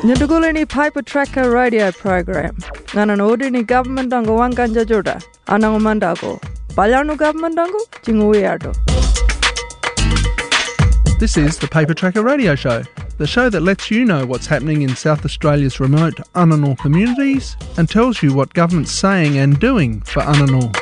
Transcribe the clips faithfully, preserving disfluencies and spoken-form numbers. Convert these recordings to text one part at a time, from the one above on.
Nyadugulini Piper Tracker radio program. Nanan ordini government ango wankanja joda. Anango mandago. Balyanu government ango jinguiado. This is the Paper Tracker Radio Show, the show that lets you know what's happening in South Australia's remote Unanul communities and tells you what government's saying and doing for Unanul.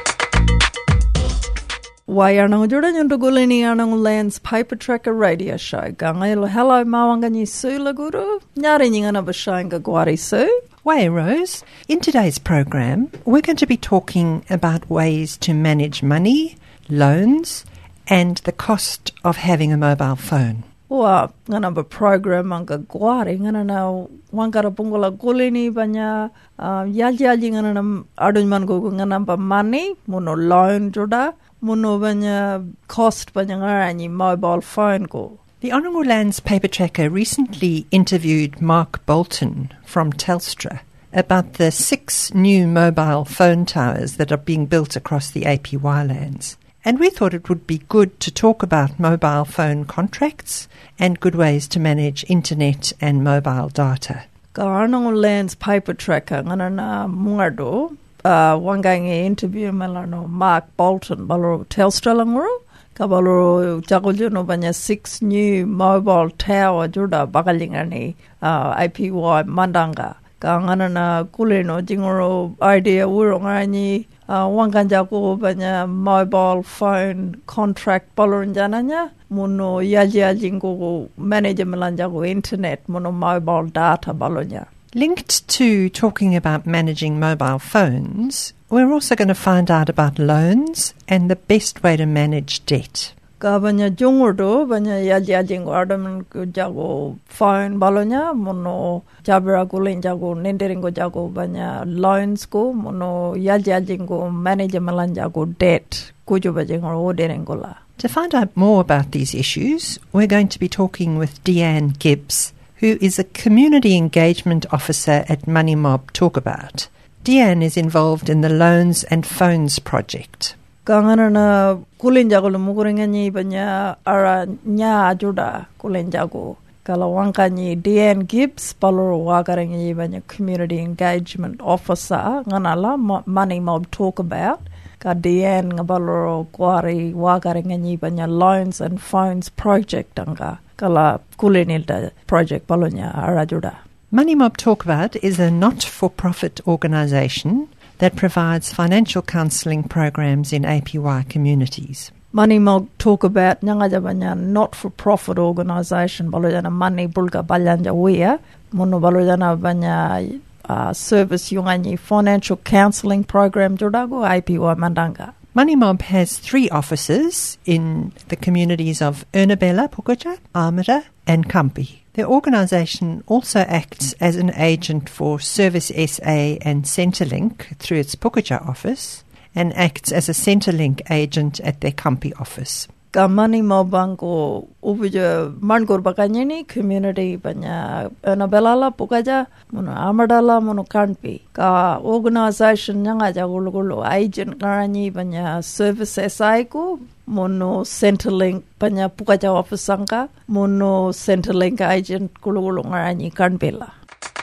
Wayanang Jordan Yundugulini Anang Lands Paper Tracker Radio Show. Gangailo hello Mawangani Sula Guru. Nyaringana Bashanga Gwari Su. Way Rose. In today's program, we're going to be talking about ways to manage money, loans, and the cost of having a mobile phone. Wa ngana ba program anga gwari ngana na wangara pungula gulini banya yalji yalji ngana na adun man go ngana ba money muno loan joda muno banya cost banya ngarani mobile phone go. The Unanul Lands Paper Tracker recently interviewed Mark Bolton from Telstra about the six new mobile phone towers that are being built across the A P Y lands. And we thought it would be good to talk about mobile phone contracts and good ways to manage internet and mobile data. Ka Unanul Lands Paper Tracker ngana na mungardo uh, wangange interview melano Mark Bolton baloro Telstra languru ka baloro jagojo banya six new mobile tower joda bagalingani uh, A P Y mandanga ka ngana na kuleno jingoro idea urongani Uh, wanganja ko banya mobile phone contract baloranjananya muno yaji yaji ko manage melanja ko internet muno mobile data balonya. Linked to talking about managing mobile phones, we're also going to find out about loans and the best way to manage debt. Ka banya jongordo banya yaji yaji ko adam ko jago phone balonya muno jabra ko lenjago nendering jago banya loans ko muno yaji yaji ko manage melanja ko debt ko jo bajeng ro derengola. To find out more about these issues, we're going to be talking with Deanne Gibbs, who is a community engagement officer at Money Mob Talkabout. Deanne is involved in the Loans and Phones project. Kangana na kulenjago lumugurengani banya ara nya ajuda kulenjago kala wankani Deanne Gibbs paloro wakarengi banya community engagement officer nganala Money Mob Talkabout ka Deanne ngabaloro kwari wakarengi banya Loans and Phones project anga kala kulenilda project palonya ara ajuda. Money Mob Talkabout is a not-for-profit organisation that provides financial counselling programs in A P Y communities. Money Mob Talkabout nyanga banya not-for-profit organisation balojana money bulga balyanja wea mono balojana banya uh, service yungani financial counselling program jodago A P Y mandanga. Money Mob has three offices in the communities of Ernabella, Pukaja, Armida and Kampi. The organisation also acts as an agent for Service S A and Centrelink through its Pukaja office and acts as a Centrelink agent at their Kampi office. Ka Money Mob banko ubuja mangor bakanyani community banya Ernabella la Pukaja mono Armida la mono Kampi. Ka organisation nyanga jagulugulo agent karani banya Service S A ko mono Centrelink banya Pukaja office sangka mono Centrelink agent kulugulu ngarani Kanbela.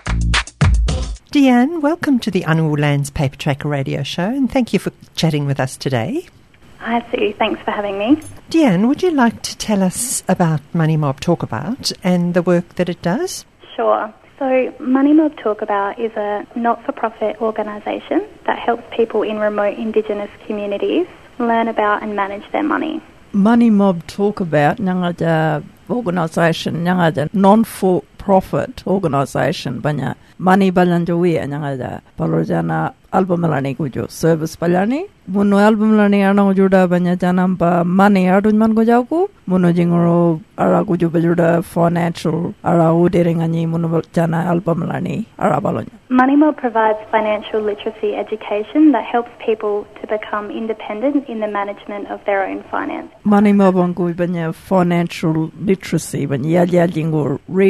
Deanne, welcome to the Unanul Lands Paper Tracker Radio Show and thank you for chatting with us today. Hi Sue, thanks for having me. Deanne, would you like to tell us about Money Mob Talkabout and the work that it does? Sure. So Money Mob Talkabout is a not-for-profit organisation that helps people in remote Indigenous communities learn about and manage their money. Money Mob Talkabout nyanga organisation nyanga non-for-profit organisation banya money balanja wea nyanga palojana album lani kujo service balani muno album lani ana juda banya janamba money adun man go jaku muno jingoro ara kujo bajuda financial ara udering ani muno jana album lani ara balonya. Money Mob provides financial literacy education that helps people to become independent in the management of their own finance. Money Mob angu banya financial literacy banya yalya jingo read malanja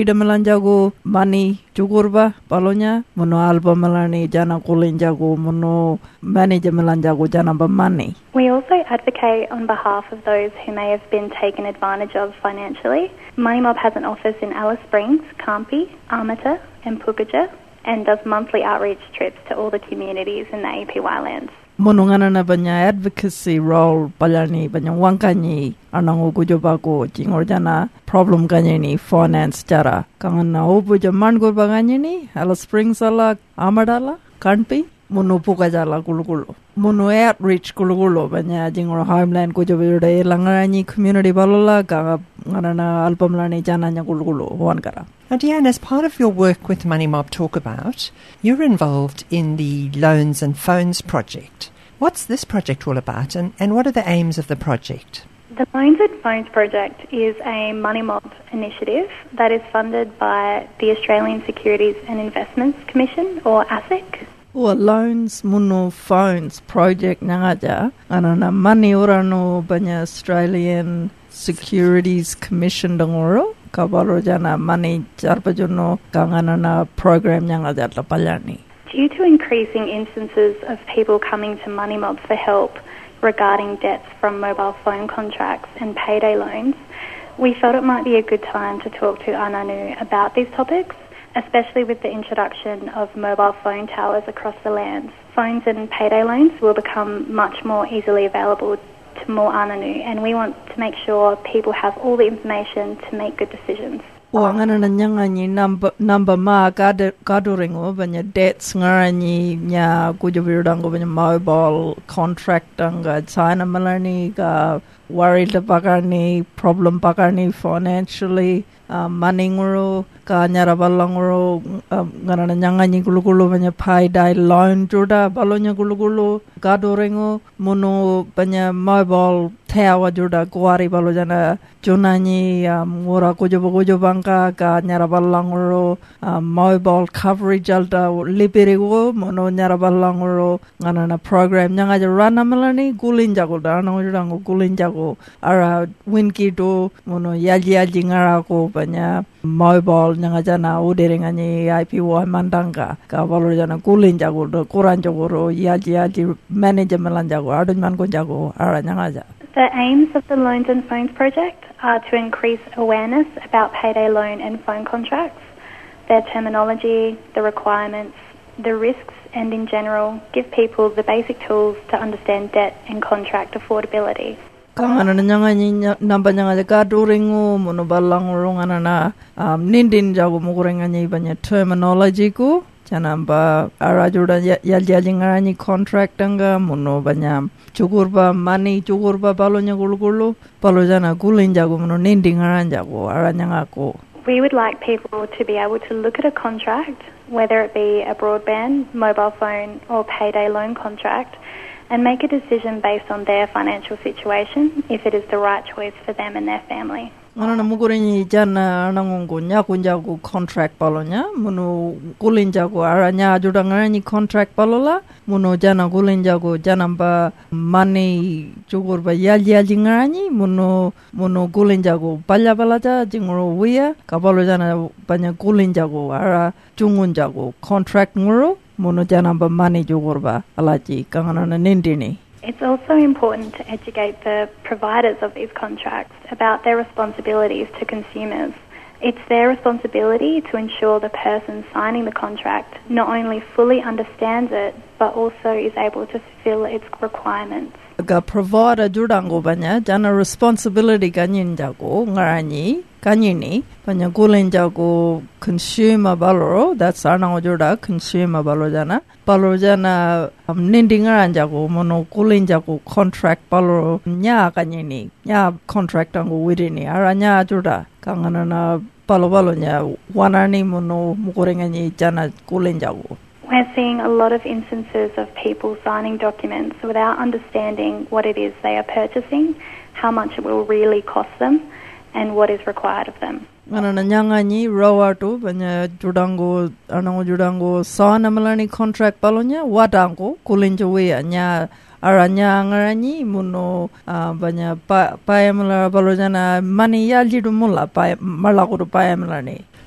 jago money jugurba balonya muno album melani jana kulin jago muno manager melan jago jana ba money. We also advocate on behalf of those who may have been taken advantage of financially. Money Mob has an office in Alice Springs, Kampi, Armata and Pukaja, and does monthly outreach trips to all the communities in the A P Y lands. Monongana na banya advocacy role palani banya wangkani anango kujobago jingor jana problem kanyani finance jara kangana obu jaman go bagani ni Alice Springs ala Amadala Kanpi mono Pukajala gulugulo mono outreach gulugulo banya jingor homeland kujobe langani community balola ka ngana album lani jana nya gulugulo wankara. Now, Deanne, as part of your work with Money Mob Talk About, you're involved in the Loans and Phones project. What's this project all about, and, and what are the aims of the project? The Loans and Phones project is a Money Mob initiative that is funded by the Australian Securities and Investments Commission, or ASIC. Well, Loans Muno Phones project nangaja anana money orano banya Australian Securities Commission dangoro kabalo jana money jarpajono kanganana program nangaja lapalani. Due to increasing instances of people coming to Money Mob for help regarding debts from mobile phone contracts and payday loans, we felt it might be a good time to talk to Ananu about these topics, especially with the introduction of mobile phone towers across the lands. Phones and payday loans will become much more easily available to more Ananu, and we want to make sure people have all the information to make good decisions. Wangana na nyangani number number ma gad gaduringo banya debts ngarani nya kujubirudango banya mobile contract anga China malani ga worried pakarni problem pakarni financially uh, money ngoro ka nyara balangoro ngana na nyangani gulugulu banya pai dai loan joda balonya gulugulu gaduringo mono banya mobile tower joda kuari balo jana junani ngora kujubo kujubanga ka nyara balangoro mobile coverage alta liberigo mono nyara balangoro ngana na program nyanga rana malani gulin jago dana ngorango gulin jago ara winki do mono yaji yaji ngara ko banya mobile nyanga jana uderengani I P Y mandanga ka balo jana gulin jago do kuran jago ro yaji yaji manager melan jago adun man ko jago ara nyanga ja. The aims of the Loans and Phones project are to increase awareness about payday loan and phone contracts, their terminology, the requirements, the risks, and in general, give people the basic tools to understand debt and contract affordability. Kangana nyanga ni namba nyanga ka duringu mono balang rongana na nindin jago mugurenga ni banya terminology ku janamba arajuda yaljali ni contract anga mono banya chugurba money chugurba balonya gulugulu balojana gulin jago mono nindin ngaran jago aranyanga ko. We would like people to be able to look at a contract, whether it be a broadband, mobile phone or payday loan contract, and make a decision based on their financial situation if it is the right choice for them and their family. Anana mugurini jana nangongo nyakunjago contract balonya muno gulinjago aranya judangani contract balola muno jana gulinjago janamba money jugurba yalji yalji ngani muno muno gulinjago balla balaja jingoro wiya kabalo jana banya gulinjago ara jungunjago contract ngoro muno janamba money jugurba alaji kangana nindini. It's also important to educate the providers of these contracts about their responsibilities to consumers. It's their responsibility to ensure the person signing the contract not only fully understands it, but also is able to fulfill its requirements. Ga provider judango banya jana responsibility kanyin jago ngarani kanyini banya gulen jago consumer baloro that's anango juda consumer balo jana balo jana um, nindingaran jago mono gulen jago contract baloro nya kanyini nya contract ango widini aranya juda kangana balo balo nya wanani mono mugorengani jana gulen jago. We're seeing a lot of instances of people signing documents without understanding what it is they are purchasing, how much it will really cost them, and what is required of them. Anana nyangani rawa to banya judango anango judango sana malani contract balonya wadango kulinjo we anya aranya ngarani muno banya pa payamala balojana mani yalji dumula pa malago to payamalani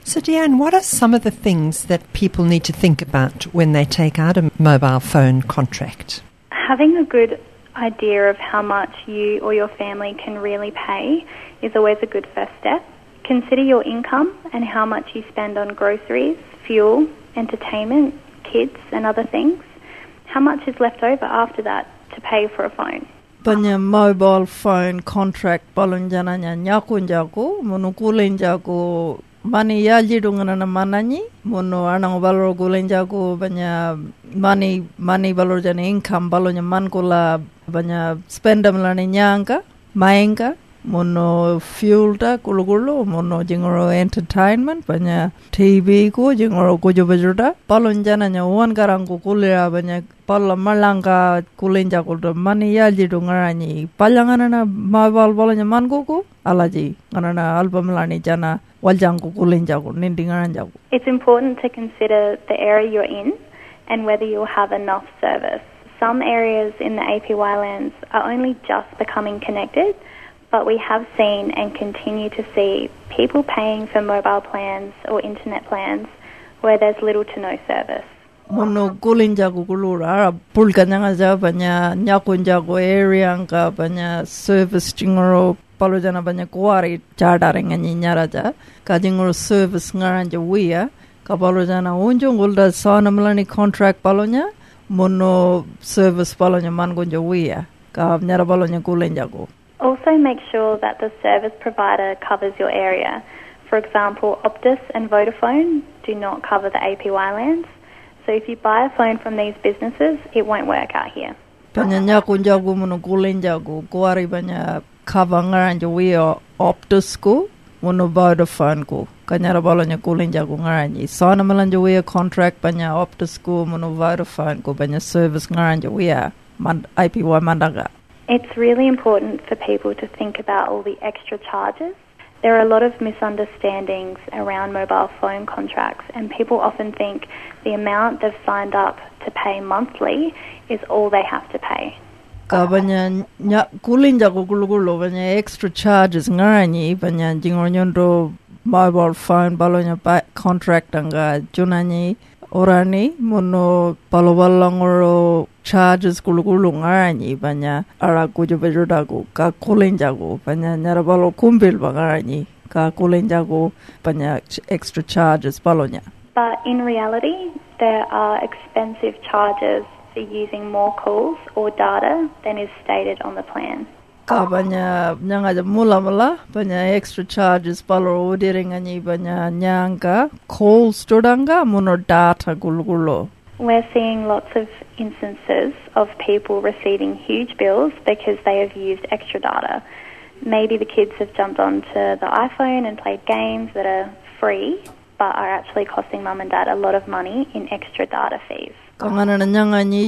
So, Deanne, what are some of the things that people need to think about when they take out a mobile phone contract? Having a good idea of how much you or your family can really pay is always a good first step. Consider your income and how much you spend on groceries, fuel, entertainment, kids and other things. How much is left over after that to pay for a phone? Banya mobile phone contract balunjana nya nyakunjaku monukulenjaku mani yajidungana na manani mono anang balor gulenjaku banya money money balor jana income balonya mankula banya spendam lani nyanga maenga mono fuel ta kulugulu mono jingoro entertainment banya T V ko jingoro kujo bajuda palonjana nya wan garangu kulera banya palla malanga kulenja kuldo mani yaji dungarani palangana na mobile balonya manguku alaji ngana album lani jana waljangu kulenja ko nindingana. It's important to consider the area you're in and whether you'll have enough service. Some areas in the A P Y lands are only just becoming connected, but we have seen and continue to see people paying for mobile plans or internet plans where there's little to no service. Mono kulinjaku kulura pulkanyanga ja banya nyakunjaku area nga banya service jingoro palojana banya kuari chadarenga nyaraja kajingoro service ngaranja wia ka palojana unjungulda sonamlani contract palonya mono service palonya mangonja wia ka nyara palonya kulinjaku. Also make sure that the service provider covers your area. For example, Optus and Vodafone do not cover the A P Y lands. So if you buy a phone from these businesses, it won't work out here. Banya nyakunjagu mono kulinjagu kuari banya kavangaranja wia Optus ku mono Vodafone ku kanyara balonya kulinjagu ngaranji sona malanja wia contract banya Optus ku mono Vodafone ku banya service ngaranja wia A P Y mandaga. It's really important for people to think about all the extra charges. There are a lot of misunderstandings around mobile phone contracts, and people often think the amount they've signed up to pay monthly is all they have to pay. Ka banya nya kulinja ko kulukulo banya extra charges ngarani banya jingornyondo mobile phone balonya contract anga junani orani mono palobalangoro charges kulukulu ngarani banya ara kujo bejodago ka kulenjago banya nyarabalo kumbil bangarani ka kulenjago banya extra charges balonya. But in reality, there are expensive charges for using more calls or data than is stated on the plan. Ka banya nyanga mula mula banya extra charges baloro udirengani banya nyanga calls jodanga mono data gulugulo. We're seeing lots of instances of people receiving huge bills because they have used extra data. Maybe the kids have jumped onto the iPhone and played games that are free but are actually costing mum and dad a lot of money in extra data fees. Kangana nyanga ni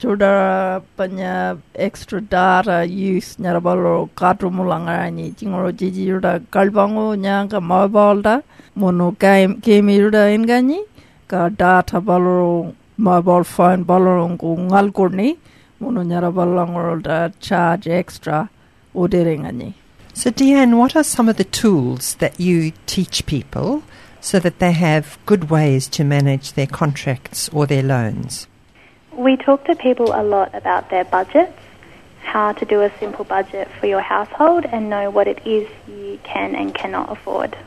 joda banya extra data use nyarabalo katu mulanga ni jingoro jiji joda kalbango nyanga mobile da mono game game joda engani ka data balo mobile phone balorong ko ngal korni mono nyara balangor da charge extra oderengani. So Deanne, what are some of the tools that you teach people so that they have good ways to manage their contracts or their loans? We talk to people a lot about their budgets, how to do a simple budget for your household and know what it is you can and cannot afford.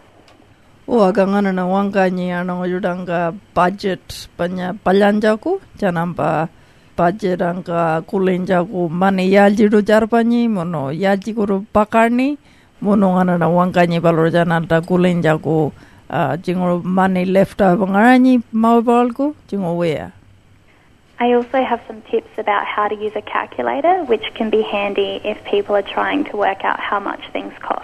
O agangana na wangani anong yudanga budget panya palyanjaku janamba budget anga kulenjaku mani yaljiru jarpani mono yajikuru pakarni mono ngana na wangani balor jananta kulenjaku jingoro money left over ngarani maubalku jingo wea. I also have some tips about how to use a calculator, which can be handy if people are trying to work out how much things cost.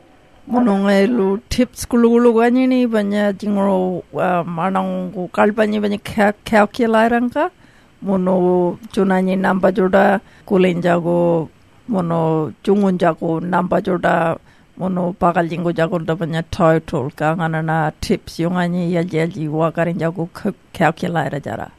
Monongelu tips kululu gani banya jingoro manang ku kalpani banya calculator ka mono junani namba joda kulenjago mono jungunjago namba joda mono pagalingo jago da banya total ka ngana tips yongani yalji wakarinjago calculator jara.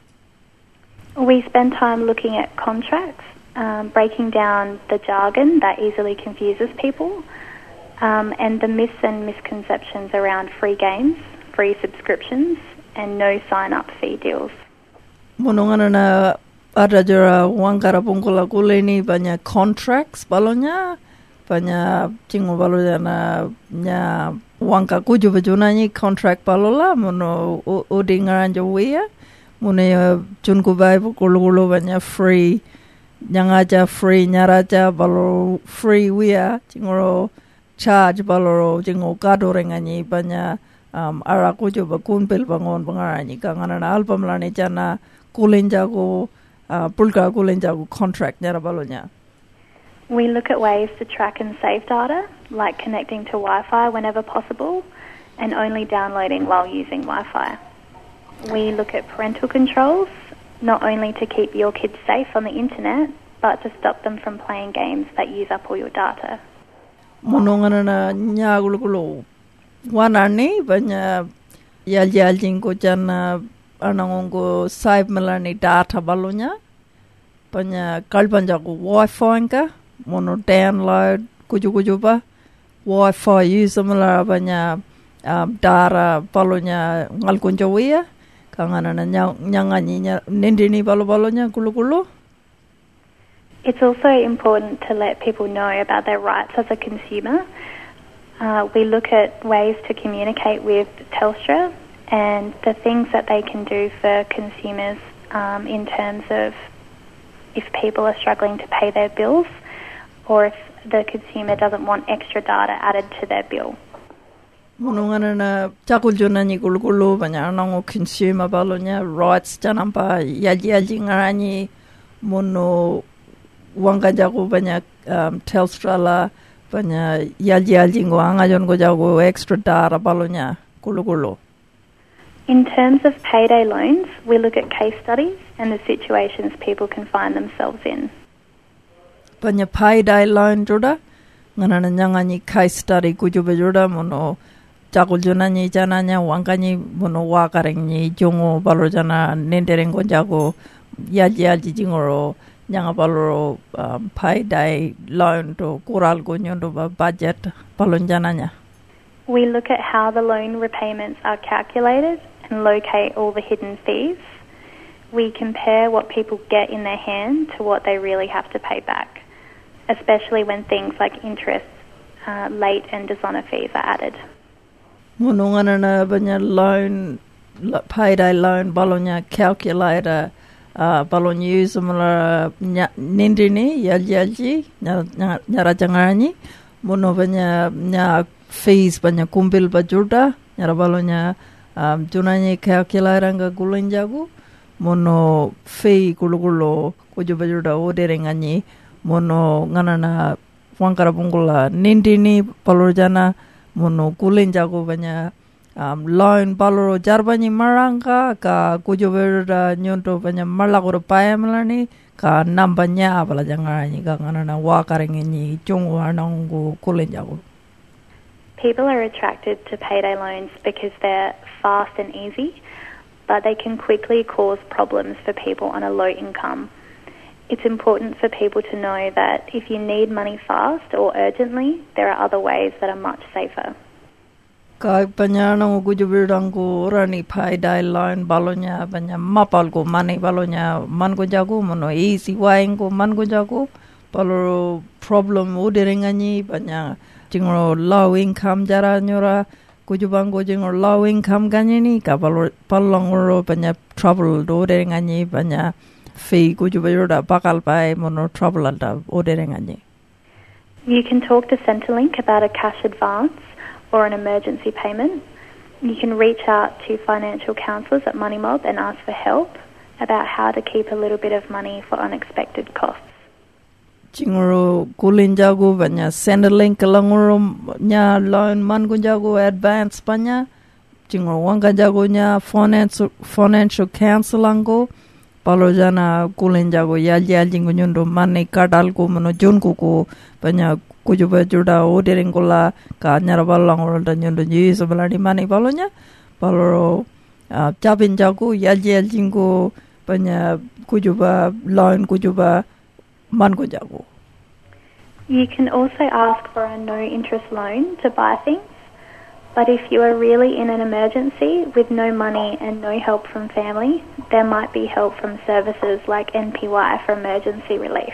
We spend time looking at contracts, um, breaking down the jargon that easily confuses people, um, and the myths and misconceptions around free games. free subscriptions and no sign-up fee deals. Munungan na ada jera wangkara pungkula kuleni banyak contracts balonya banyak cingu balonya na nya wangka kuju bajunanyi contract balola muno udingaran jawia muno junku bai kulu kulu banyak free nyangaja free nyaraja balo free wia cingu charge balo cingu kadorenganyi banyak um, ara kuju bakunpil bangon bangaranyi kangana album lani jana kulenjago uh, pulka kulenjago contract nyara balonya. We look at ways to track and save data, like connecting to Wi-Fi whenever possible and only downloading while using Wi-Fi. We look at parental controls, not only to keep your kids safe on the internet, but to stop them from playing games that use up all your data. Monongana na nyagulukulo wanani banya yaljingo jana anangongo save melani data balonya banya kalbanjago Wi-Fi ka mono download kuju kuju ba Wi-Fi use mala banya um, data balonya ngal kunjawia kangana na nyangani nindini balo balonya kulu kulu. It's also important to let people know about their rights as a consumer. Uh, we look at ways to communicate with Telstra and the things that they can do for consumers um, in terms of if people are struggling to pay their bills or if the consumer doesn't want extra data added to their bill. Munungan na cakul jona ni gulu gulu banyak nango consumer balonya rights janampa yaji yaji ngarani mono wangka jago banyak um, Telstra la banyak yaji yaji ngoangajon go jago extra data balonya gulu gulu. In terms of payday loans, we look at case studies and the situations people can find themselves in. Banyak payday loan joda, ngana nyangani case study kujuba joda mono cakul jona ni jananya wangkani mono wakareng ni jongo balo jana nendereng go jago yaji yaji jingoro nyanga balo um, payday loan to kural go nyondo ba budget balon jananya. We look at how the loan repayments are calculated and locate all the hidden fees. We compare what people get in their hand to what they really have to pay back, especially when things like interest, uh, late and dishonor fees are added. Munungan na banyak loan, payday loan balonya calculator, uh, balon use mula nindini yalji yalji nyara jangarani, muno banyak nya fees banyak kumpil bajuda nyara balonya um, junanya calculator nga gulen jago mono fee gulu gulu kuju bajuda oderengani mono nganana wangkara bungula nindini palorjana mono gulen jago banyak um, loan paloro jarbani marangka ka kuju bajuda nyonto banyak malagoro payamelani ka nambanya abala jangarani ka nganana wakarengani jungu anangu gulen jago. People are attracted to payday loans because they're fast and easy, but they can quickly cause problems for people on a low income. It's important for people to know that if you need money fast or urgently, there are other ways that are much safer. Kay panyana ko jubirang ko rani payday loan balonya banya mapal ko money balonya man ko jago mono easy waing ko man ko jago palo problem uderengani banya jingro low income jara nyora kujubango jingro low income ganyeni ka palongro banya trouble uderengani banya fee kujubayuda bakal pai mono trouble alda uderengani. You can talk to Centrelink about a cash advance or an emergency payment. You can reach out to financial counsellors at Moneymob and ask for help about how to keep a little bit of money for unexpected costs. Jingro kulinjago banya Centrelink languro nya loan man kunjago advance banya jingro wanga jago nya financial financial counselango palojana kulinjago yal yal jingo nyondo mane kadal ko mono jonko ko banya kujuba juda oderengola ka nyara balangoro da nyondo yiso balani mane balonya paloro jabin jago yal yal jingo banya kujuba loan kujuba man ko jago. You can also ask for a no interest loan to buy things, But if you are really in an emergency with no money and no help from family, there might be help from services like N P Y for emergency relief.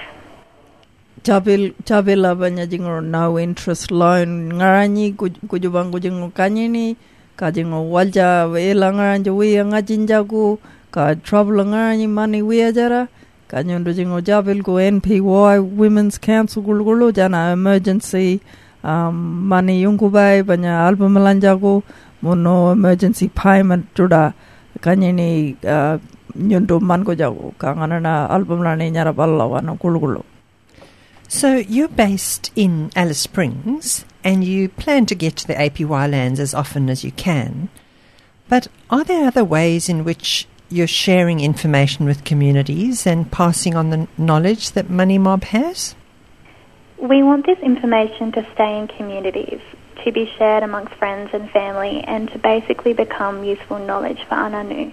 Chabil chabila banya jingo no interest loan ngarani kujubang kujingo kanyini kajingo walja wela ngaranja wi ngajinjagu ka trouble ngarani money wi ajara kanyondo jingo jabil go N P Y Women's Council gulgulo jana emergency um, money yungkubai banya album lanjago mono emergency payment juda kanyini uh, nyondo man ko jago kanganana album lani nyara balla wana gulgulo. So you're based in Alice Springs and you plan to get to the A P Y lands as often as you can. But are there other ways in which you're sharing information with communities and passing on the knowledge that Money Mob has? We want this information to stay in communities, to be shared amongst friends and family, and to basically become useful knowledge for Ananu.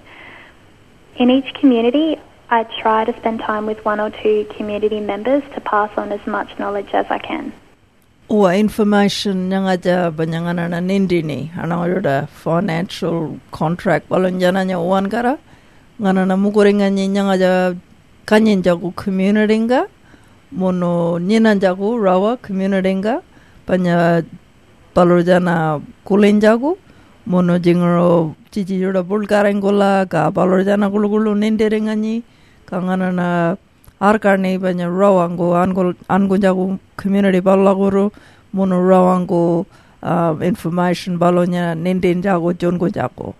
In each community, I try to spend time with one or two community members to pass on as much knowledge as I can. Or information yang aja banyangana na nindi ni anang financial contract balon jana nya wan kara ngana na mugoringa ni yang aja kanyin jagu community nga mono nyinan jagu rawa community nga banya balor jana kulin jagu mono jingro cici joda bulkarengola ka balor jana gulu gulu nindi ringa ni kangana na arkarni banya rawango angol angunjagu community balaguru mono rawango uh, information balonya nindin jago jongo jago.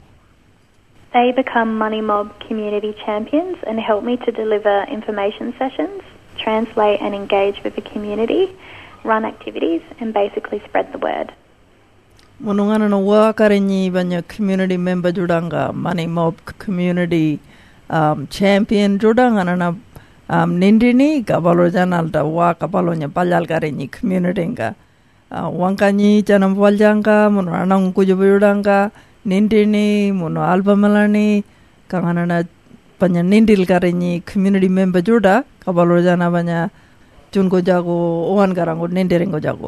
They become Money Mob community champions and help me to deliver information sessions, translate and engage with the community, run activities and basically spread the word. Mono ngana no wakarenyi banya community member judanga Money Mob community um, champion judanga na um, nindini kabalo janal da wa kabalo nya paljal karenyi community nga uh, wankanyi janam waljanga mono anang kujubudanga nindini mono albamalani kangana na panya nindil karenyi community member juda kabalo jana banya jungo jago oan garango nindiringo jago.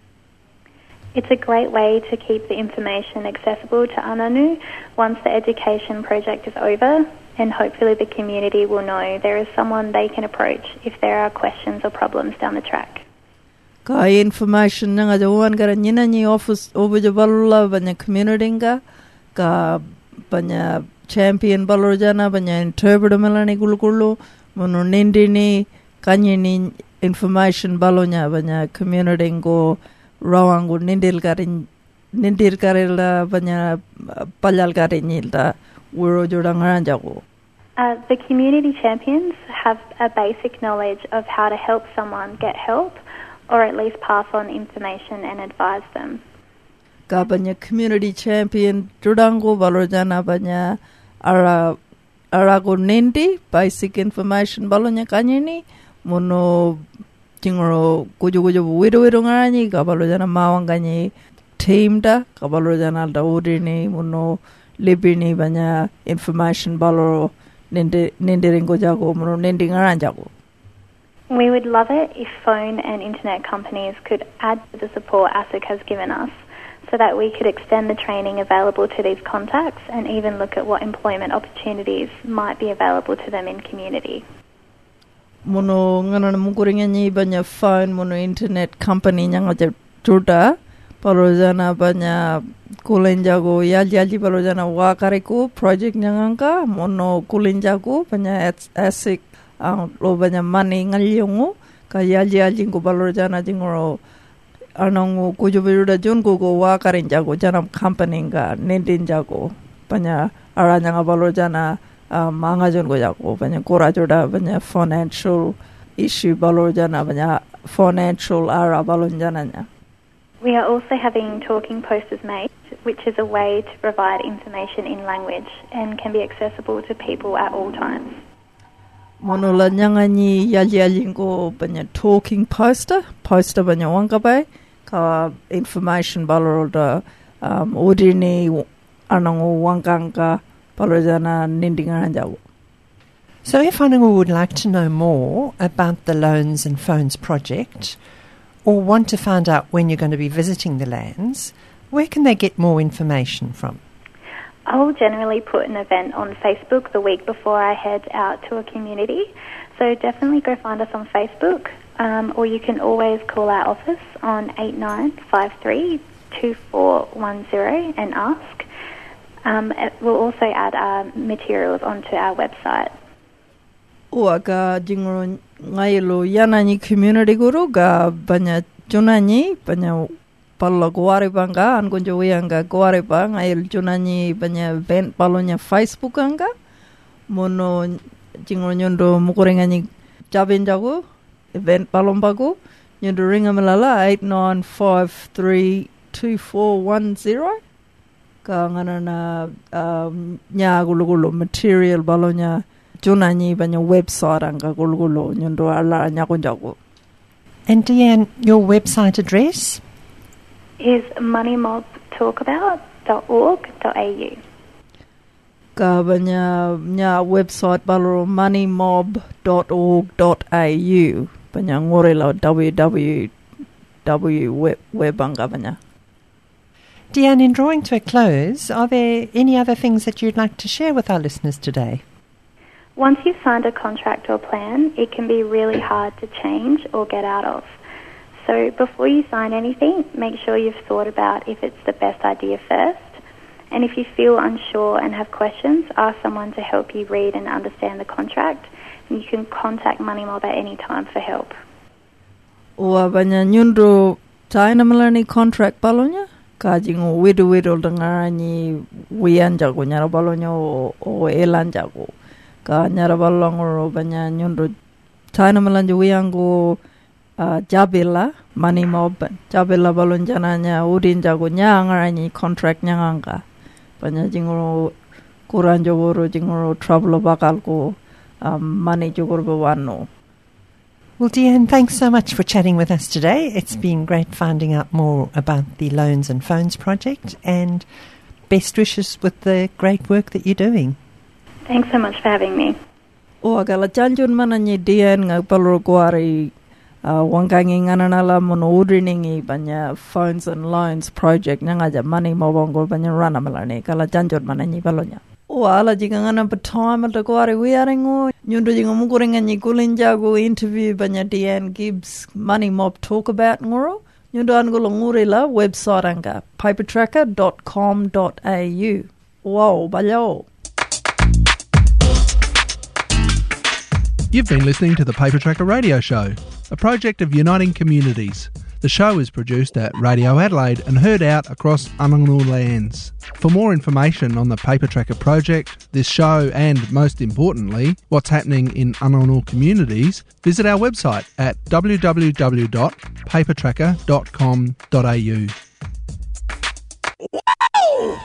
It's a great way to keep the information accessible to Ananu once the education project is over, and hopefully the community will know there is someone they can approach if there are questions or problems down the track. Ka information nga jawan gara nyina ni office obuja balula banya community nga ka banya champion balur jana banya interpreter melani gulugulu mono nindini kanyini information balonya banya community ngo rawangu nindil garin nindir garela banya paljal garinilda wuro jodangaran jago. Uh, the community champions have a basic knowledge of how to help someone get help or at least pass on information and advise them. Ka banya community champion jodango balojana banya ara arago nindi basic information balonya kanyini mono tingro kujo kujo wido wido ngani kabalo jana mawangani team da kabalo jana da udini mono libini banya information balo nende nende ringo jago mono nende ngaran jago. We would love it if phone and internet companies could add to the support A S I C has given us so that we could extend the training available to these contacts and even look at what employment opportunities might be available to them in community. Mono ngana mukuringa ni banya phone mono internet company nyanga juda palojana banya kulenjago yalji palojana wakareku project nyanga mono kulenjago banya asik lo banya money ngalyongo ka yalji yalji ko palojana jingoro anongo kujubiruda jungo go wakarenjago jana company nga nendinjago banya aranyanga palojana mangajon go jago banya korajoda banya financial issue balojana banya financial ara balonjana nya. We are also having talking posters made, which is a way to provide information in language and can be accessible to people at all times. Monola nyangani yali yalingo banya talking poster poster banya wangabai ka information baloroda um odini anango wanganga. So if Anangu would like to know more about the Loans and Phones project or want to find out when you're going to be visiting the lands, Where can they get more information from? I'll generally put an event on Facebook the week before I head out to a community. So definitely go find us on Facebook, um, or you can always call our office on eight nine five three two four one zero and ask. Um, we'll also add our materials onto our website. Ua ka jingro ngailo yanani community guru ga banya junani banya palla guaribanga an gonjo wianga guariba ngail junani banya event palonya Facebook anga mono jingro nyondo mukurengani jabinjago event palombago nyondo ringa malala eight nine five three two four one zero ka nganana um, nya gulu material balonya junani banya website anga gulu nyondo ala nya gonjago. And Deanne, your website address is money mob talkabout dot org dot a u. Ka banya nya website balo money mob dot org dot a u banya ngorela www web webanga banya. Deanne, in drawing to a close, are there any other things that you'd like to share with our listeners today? Once you've signed a contract or plan, it can be really hard to change or get out of. So before you sign anything, make sure you've thought about if it's the best idea first. And if you feel unsure and have questions, ask someone to help you read and understand the contract. And you can contact Money Mob at any time for help. Ua banya nyundo taina malani contract balonya? Kajingo widu widu dengarani wianjago nyara balonya o, o elanjago. Ka nyara balongo banya nyundo taina malanja wiango uh, jabila Money Mob jabila balonjananya udinjago nyangarani contract nyanganga. Banya jingoro kuran jogoro jingoro trouble bakalko um, money jogoro bawano. Well, Deanne, thanks so much for chatting with us today. It's been great finding out more about the Loans and Phones project, and best wishes with the great work that you're doing. Thanks so much for having me. O agala janjun mana ni Deanne nga palro kuari uh, wangangi ngananala mono udriningi banya Phones and Loans project nga ngaja Money Mobongo banya rana malani kala janjun mana ni balonya. O ala jika ngana pa time at kuari wiaringo nyundo jinga mukuringa ni kulinjago interview banya Deanne Gibbs Money Mob talk about ngoro nyundo angulo ngurila website anga paper tracker dot com dot a u. Wow, balyo. You've been listening to the Paper Tracker Radio Show, a project of Uniting Communities. The show is produced at Radio Adelaide and heard out across Anangu lands. For more information on the Paper Tracker project, this show and, most importantly, what's happening in Anangu communities, visit our website at w w w dot paper tracker dot com dot a u.